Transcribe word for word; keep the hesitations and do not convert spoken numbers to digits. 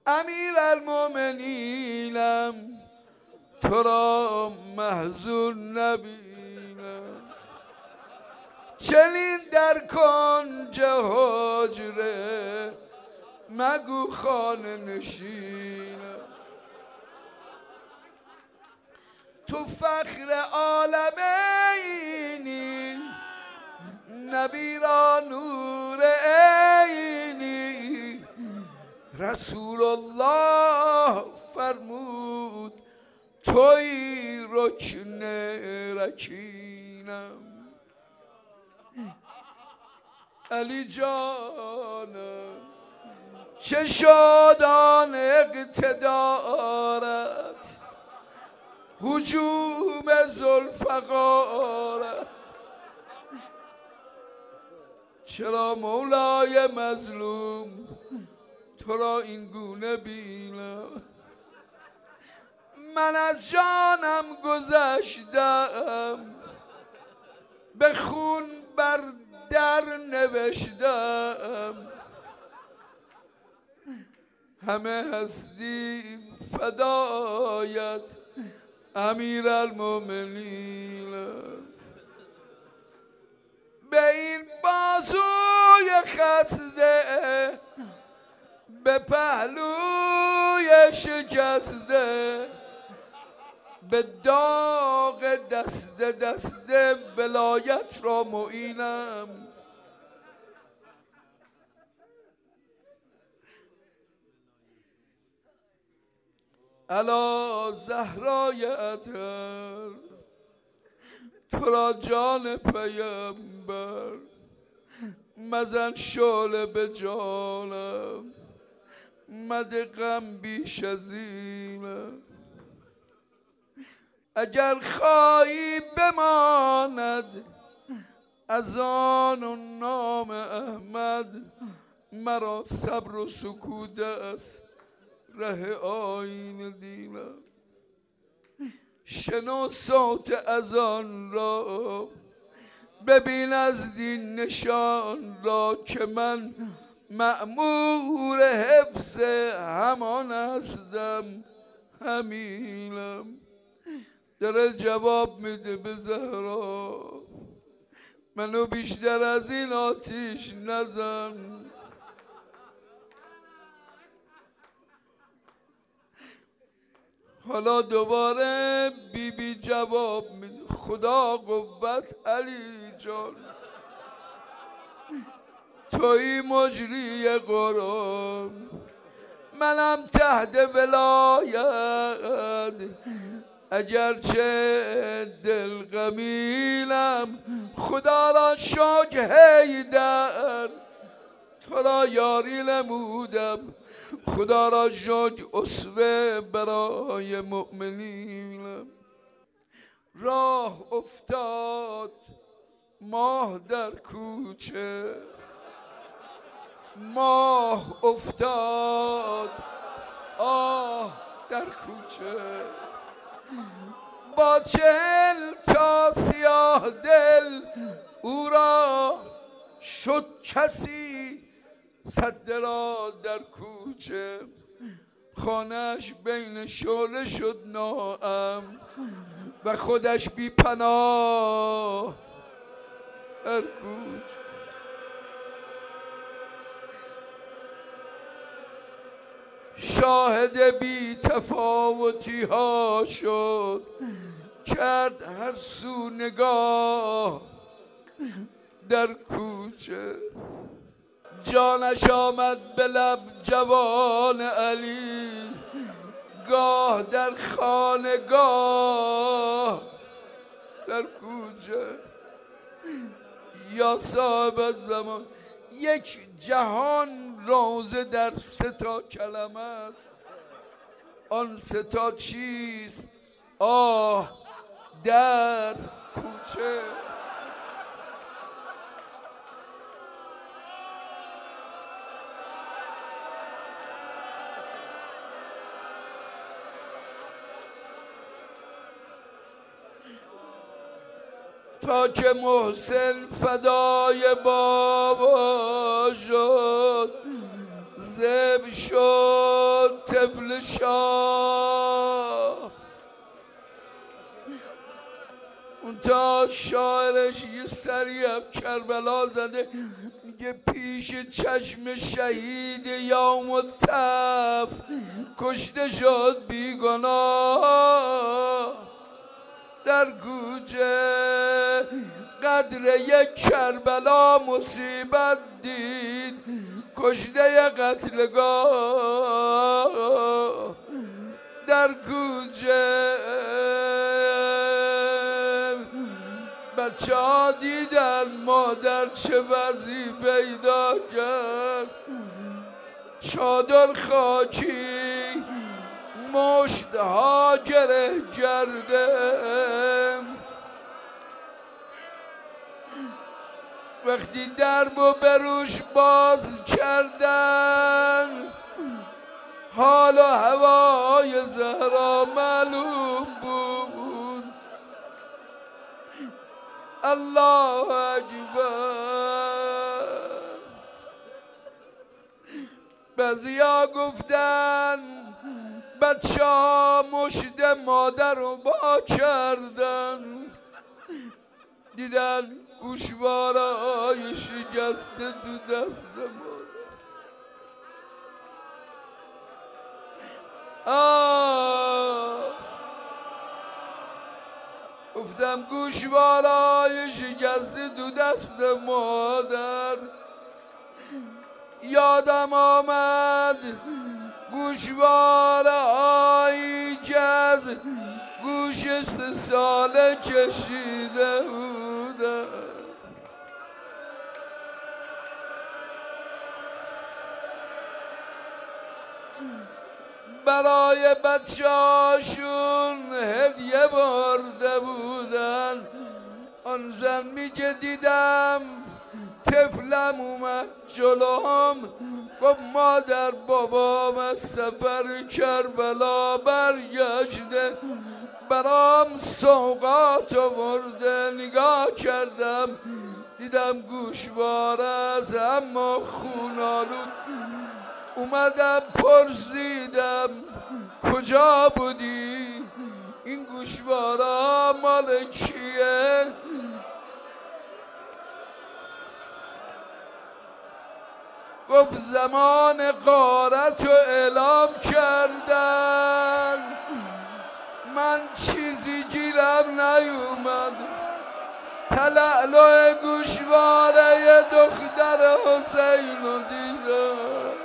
امیر المومنینم تو را محزون نبینم، چنین در کنج حجره مگو خانه نشینم. تو فخر عالمینی، نبی را نور عینی، رسول الله فرمود توی رکن رکینم. علی جانم چه شادان اقتدارت، هجوم ذوالفقارت، چرا مولای مظلوم تو را این گونه بینم. من از جانم گذشتم، به خون بر در نوشتم، همه هستیم فدایت امیر المومنین. به این بازوی خسته، به پهلوی شکسته، به داغ دست دست ولایت را معینم. الا زهرای اطهر تو را جان پیامبر، مزن شعله به جانم، مده غم بیش از اینم. اگر خواهی بماند از آن و نام احمد، مرا صبر و سکوت است ره آیین دینم. شنو صوت اذان را، ببین از دین نشان را، که من مأمور حفظ همان هستم همینم. داره جواب میده به زهرا، منو بیشتر از این آتیش نزن. حالا دوباره بی بی جواب میده، خدا قوت علی جان، توی مجری قرآن، منم تحت ولایت، اگرچه دل غمینم، خدا را شکر حیدر تو را یاری نمودم، خدا را شکر اسوه برای مؤمنینم. راه افتاد ماه در کوچه، ماه افتاد آه در کوچه، با چهل تا سیاه دل او را شد کسی صد را در کوچه. خانهش بین شعله شد ناام و خودش بی پناه در کوچه. شاهد بی تفاوتی ها شد، کرد هر سو نگاه در کوچه. جانش آمد به لب جوان علی، گاه در خانه گاه در کوچه. یا صاحب زمان، یک جهان روزه در سه تا کلمه است. آن سه تا چیست؟ آه در کوچه. تا که محسن فدای بابا شد، ذبح شد شد طفل شاه. اون تا شاعرش یه سری هم کربلا زده، میگه پیش چشم شهید یوم التف کشته شد بیگناه. در کوچه قدر یک کربلا مصیبت دید، کشته قتلگاه. در کوچه بچه ها دیدن مادر چه وضعی پیدا کرد، چادر خاکی مشتها گره کردم. وقتی درب و بروش باز کردن، حال و هوای زهرا معلوم بود. الله اکبر. بعضیا گفتن بچه ها مشت مادر رو با کردن، دیدن گوشوارای شکسته تو دست مادر. آه گفتم گوشوارای شکسته تو دست مادر. یادم آمد گوشوارهایی که از گوش سه ساله کشیده بودم. برای بچه هاشون هدیه برده بودن. آن زن میگه دیدم طفلم اومد جلوم، گفت مادر بابام از سفر کربلا برگشته، برام سوغات آورده. نگاه کردم دیدم گوشواره است اما خونالود. اومدم پرسیدم کجا بودی؟ این گوشواره مال کیه؟ گفت زمان غارت رو اعلام کردن، من چیزی گیرم نیومد. تلالو گوشواره دختر حسین رو دیدم.